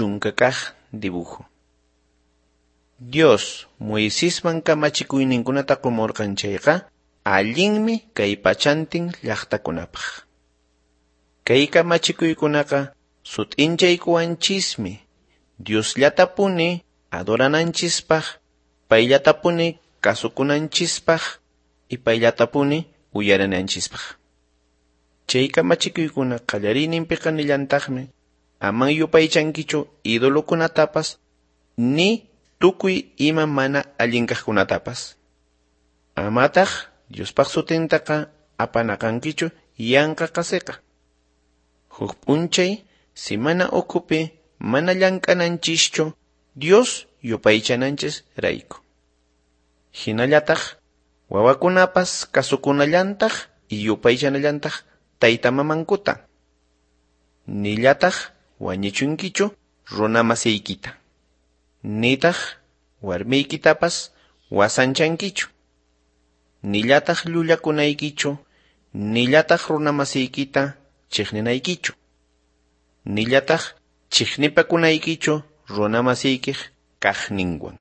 chunka kaq dibujo. Dios Moisesman kamachikuyninkunata qumurqan chayqa allinmi kay pachantin llaqtakunapaq. Kay kamachikuykunaqa sutinchaykuwanchismi Diosllatapuni adorananchispaq, payllatapuni kasukunanchispaq y payllatapuni uyarananchispaq. Chay kamachikuykuna qallariyninpiqa nillantaqmi aman yupaychankichu idolukunatapas ni tukuy ima mana allinkaqkunatapas. Amataq Diospaq sutintaqa apanaqankichu yanqa qasiqa. Huk p'unchay si mana ukupi mana llank'ananchischu Dios yupaychananchis rayku. Hinallataq wawakunapas kasukunallantaq y yupaychanallantaq tayta mamankuta. Nillataq wañichunkichu runa masiykita. Nitaq warmiykitapas wasanchankichu. Nillataq llullakunaykichu, nillataq runa masiykita chiqninaykichu. Nillataq chiqnipakunaykichu runa masiykiq kaqninwan.